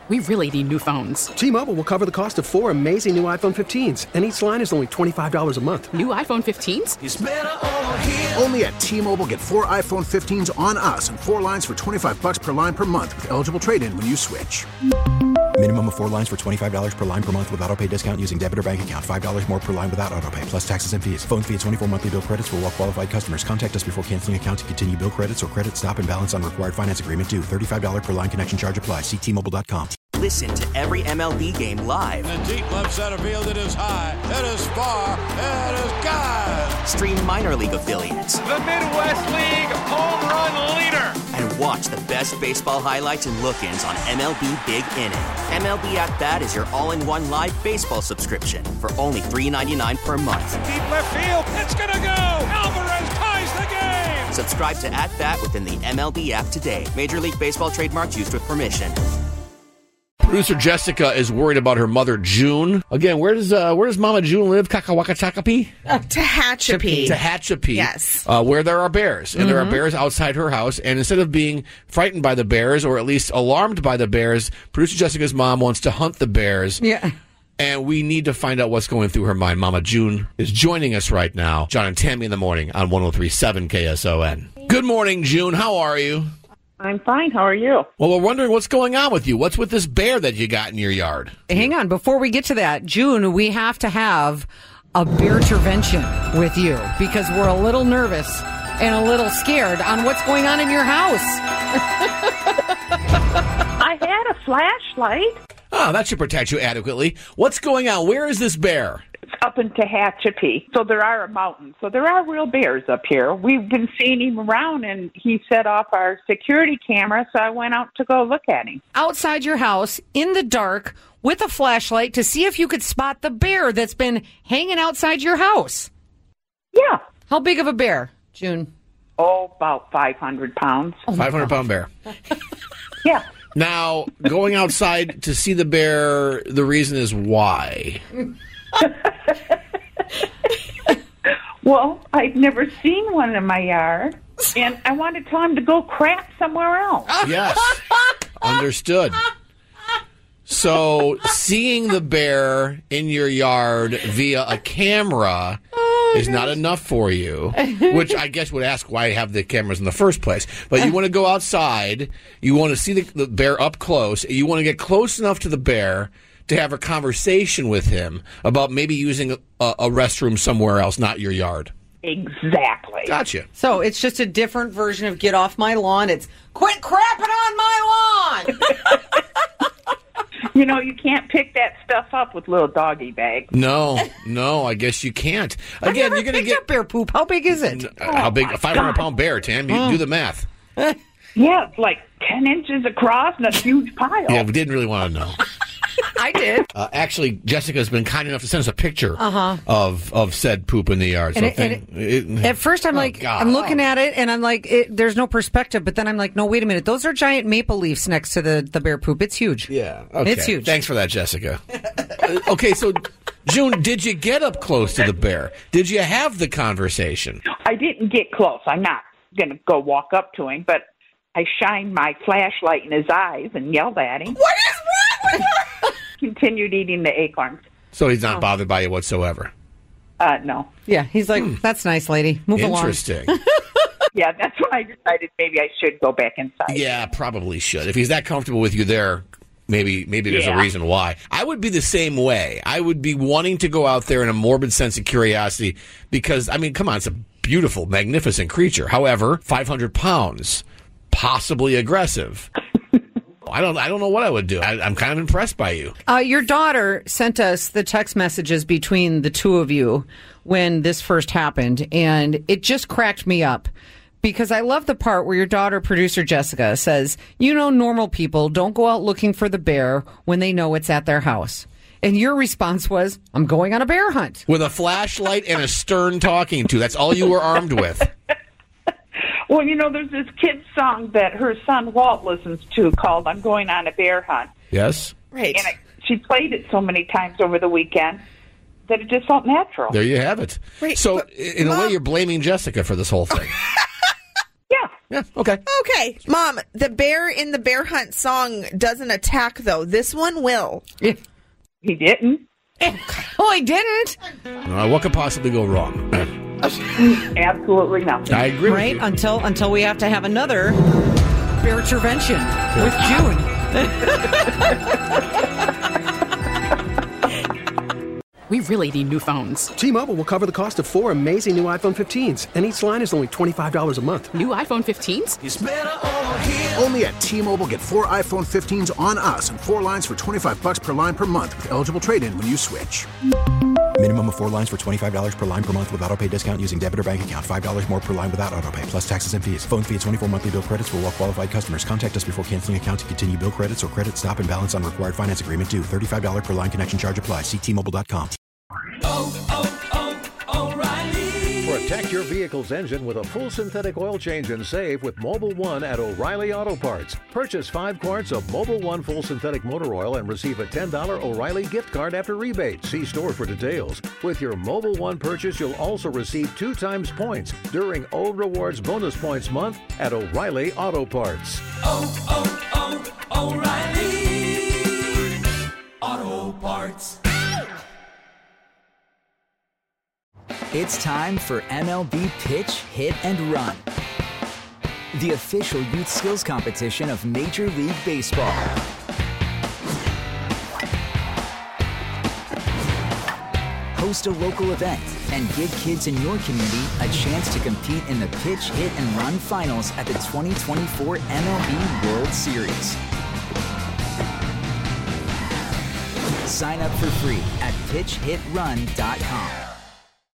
We really need new phones. T-Mobile will cover the cost of 4 amazing new iPhone 15s, and each line is only $25 a month. New iPhone 15s? It's better over here. Only at T-Mobile, get 4 iPhone 15s on us and 4 lines for $25 per line per month with eligible trade-in when you switch. Minimum of 4 lines for $25 per line per month with autopay discount using debit or bank account. $5 more per line without autopay, plus taxes and fees. Phone fee at 24 monthly bill credits for well-qualified customers. Contact us before canceling account to continue bill credits or credit stop and balance on required finance agreement due. $35 per line connection charge applies. See T-Mobile.com. Listen to every MLB game live. In the deep left center field, it is high, it is far, it is gone. Stream minor league affiliates. The Midwest League home run leader. And watch the best baseball highlights and look-ins on MLB Big Inning. MLB At Bat is your all-in-one live baseball subscription for only $3.99 per month. Deep left field, it's gonna go. Alvarez ties the game. Subscribe to At Bat within the MLB app today. Major League Baseball trademarks used with permission. Producer Jessica is worried about her mother, June. Again, where does Mama June live? Kakawakachakapi? Tehachapi. Yes. Where there are bears. And there are bears outside her house. And instead of being frightened by the bears, or at least alarmed by the bears, Producer Jessica's mom wants to hunt the bears. Yeah. And we need to find out what's going through her mind. Mama June is joining us right now. John and Tammy in the morning on 103.7 KSON. Good morning, June. How are you? I'm fine. How are you? Well, we're wondering what's going on with you. What's with this bear that you got in your yard? Hang on. Before we get to that, June, we have to have a bear intervention with you because we're a little nervous and a little scared on what's going on in your house. I had a flashlight. Oh, that should protect you adequately. What's going on? Where is this bear? It's up in Tehachapi. So there are mountains. So there are real bears up here. We've been seeing him around, and he set off our security camera, so I went out to go look at him. Outside your house, in the dark, with a flashlight to see if you could spot the bear that's been hanging outside your house. Yeah. How big of a bear, June? Oh, about 500 pounds. 500-pound bear. Yeah. Now, going outside to see the bear, the reason is why? Well, I've never seen one in my yard, and I want to tell him to go crap somewhere else. Yes. Understood. So, seeing the bear in your yard via a camera is not enough for you, which I guess would ask why you have the cameras in the first place. But you want to go outside, you want to see the bear up close, you want to get close enough to the bear to have a conversation with him about maybe using a restroom somewhere else, not your yard. Exactly. Gotcha. So it's just a different version of get off my lawn. It's quit crapping on my lawn. You know, you can't pick that stuff up with little doggy bags. No, I guess you can't. Again, you're going to get bear poop. How big is it? How big? A 500-pound bear, Tam. You do the math. Yeah, like 10 inches across and a huge pile. Yeah, we didn't really want to know. I did. Actually, Jessica's been kind enough to send us a picture of said poop in the yard. So at first, I'm I'm looking at it, and I'm like, there's no perspective. But then I'm like, no, wait a minute. Those are giant maple leaves next to the bear poop. It's huge. Yeah. Okay. It's huge. Thanks for that, Jessica. Okay, so, June, did you get up close to the bear? Did you have the conversation? I didn't get close. I'm not going to go walk up to him, but I shined my flashlight in his eyes and yelled at him. What is wrong with her? Continued eating the acorns. So he's not bothered by you whatsoever? No. Yeah, he's like, that's nice, lady. Move along. Interesting. Yeah, that's when I decided maybe I should go back inside. Yeah, probably should. If he's that comfortable with you there, maybe there's a reason why. I would be the same way. I would be wanting to go out there in a morbid sense of curiosity because, I mean, come on, it's a beautiful, magnificent creature. However, 500 pounds, possibly aggressive. I don't know what I would do. I'm kind of impressed by you. Your daughter sent us the text messages between the two of you when this first happened, and it just cracked me up because I love the part where your daughter, producer Jessica, says, normal people don't go out looking for the bear when they know it's at their house. And your response was, I'm going on a bear hunt. With a flashlight and a stern talking to. That's all you were armed with. Well, there's this kid's song that her son Walt listens to called I'm Going on a Bear Hunt. Yes. Right. And she played it so many times over the weekend that it just felt natural. There you have it. Wait, so, in a way, you're blaming Jessica for this whole thing. Yeah. Yeah, okay. Okay. Mom, the bear in the Bear Hunt song doesn't attack, though. This one will. He didn't. Oh, he didn't? What could possibly go wrong? Absolutely nothing. I agree with Right? you. Until we have to have another bear intervention with June. We really need new phones. T-Mobile will cover the cost of 4 amazing new iPhone 15s, and each line is only $25 a month. New iPhone 15s? Only at T-Mobile, get 4 iPhone 15s on us and 4 lines for $25 per line per month with eligible trade-in when you switch. Minimum of 4 lines for $25 per line per month with autopay discount using debit or bank account. $5 more per line without autopay, plus taxes and fees. Phone fee at 24 monthly bill credits for well-qualified customers. Contact us before canceling account to continue bill credits or credit stop and balance on required finance agreement due. $35 per line connection charge applies. See T-Mobile.com. O'Reilly. Protect your vehicle's engine with a full synthetic oil change and save with Mobil 1 at O'Reilly Auto Parts. Purchase 5 quarts of Mobil 1 full synthetic motor oil and receive a $10 O'Reilly gift card after rebate. See store for details. With your Mobil 1 purchase, you'll also receive 2 times points during O Rewards Bonus Points Month at O'Reilly Auto Parts. O'Reilly Auto Parts. It's time for MLB Pitch, Hit, and Run, the official youth skills competition of Major League Baseball. Host a local event and give kids in your community a chance to compete in the Pitch, Hit, and Run finals at the 2024 MLB World Series. Sign up for free at pitchhitrun.com.